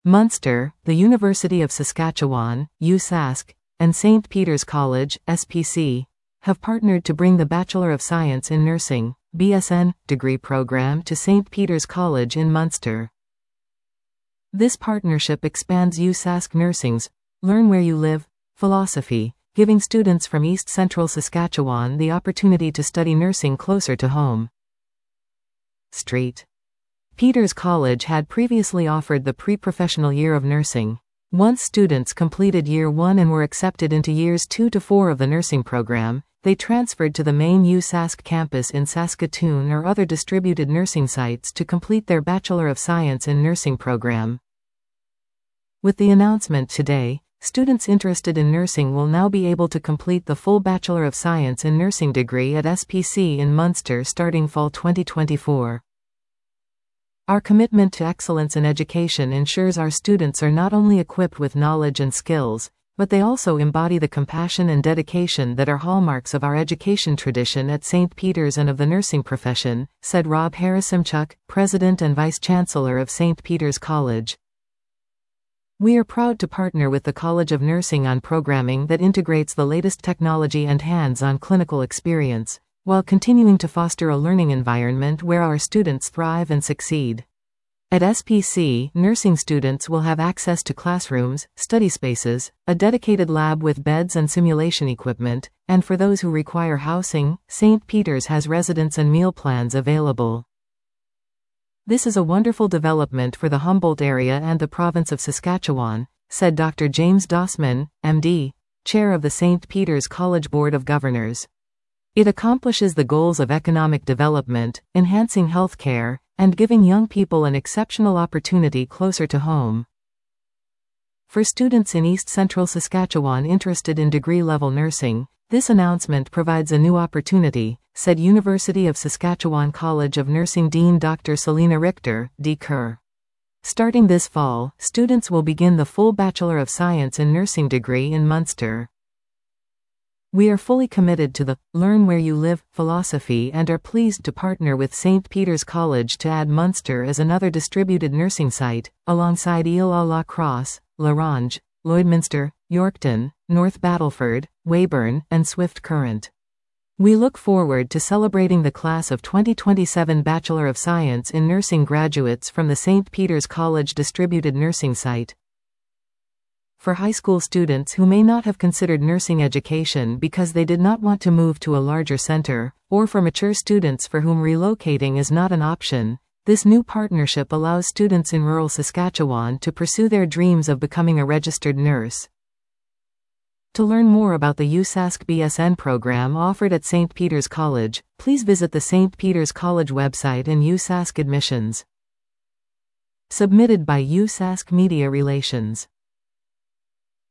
Munster, the University of Saskatchewan, USask, and St. Peter's College, SPC, have partnered to bring the Bachelor of Science in Nursing, BSN, degree program to St. Peter's College in Munster. This partnership expands USask Nursing's Learn Where You Live philosophy, giving students from East Central Saskatchewan the opportunity to study nursing closer to home. St. Peter's College had previously offered the pre-professional year of nursing. Once students completed Year 1 and were accepted into Years 2 to 4 of the nursing program, they transferred to the main USask campus in Saskatoon or other distributed nursing sites to complete their Bachelor of Science in Nursing program. With the announcement today, students interested in nursing will now be able to complete the full Bachelor of Science in Nursing degree at SPC in Munster starting fall 2024. Our commitment to excellence in education ensures our students are not only equipped with knowledge and skills, but they also embody the compassion and dedication that are hallmarks of our education tradition at St. Peter's and of the nursing profession, said Rob Harasimchuk, President and Vice-Chancellor of St. Peter's College. We are proud to partner with the College of Nursing on programming that integrates the latest technology and hands-on clinical experience, while continuing to foster a learning environment where our students thrive and succeed. At SPC, nursing students will have access to classrooms, study spaces, a dedicated lab with beds and simulation equipment, and for those who require housing, St. Peter's has residence and meal plans available. This is a wonderful development for the Humboldt area and the province of Saskatchewan, said Dr. James Dossman, MD, Chair of the St. Peter's College Board of Governors. It accomplishes the goals of economic development, enhancing health care, and giving young people an exceptional opportunity closer to home. For students in East Central Saskatchewan interested in degree-level nursing, this announcement provides a new opportunity, said University of Saskatchewan College of Nursing Dean Dr. Selena Richter, D. Kerr. Starting this fall, students will begin the full Bachelor of Science in Nursing degree in Munster. We are fully committed to the Learn Where You Live philosophy and are pleased to partner with St. Peter's College to add Munster as another distributed nursing site, alongside Île-à-la-Crosse, La Ronge, Lloydminster, Yorkton, North Battleford, Weyburn, and Swift Current. We look forward to celebrating the class of 2027 Bachelor of Science in Nursing graduates from the St. Peter's College distributed nursing site. For high school students who may not have considered nursing education because they did not want to move to a larger center, or for mature students for whom relocating is not an option, this new partnership allows students in rural Saskatchewan to pursue their dreams of becoming a registered nurse. To learn more about the USask BSN program offered at St. Peter's College, please visit the St. Peter's College website and USask admissions. Submitted by USask Media Relations.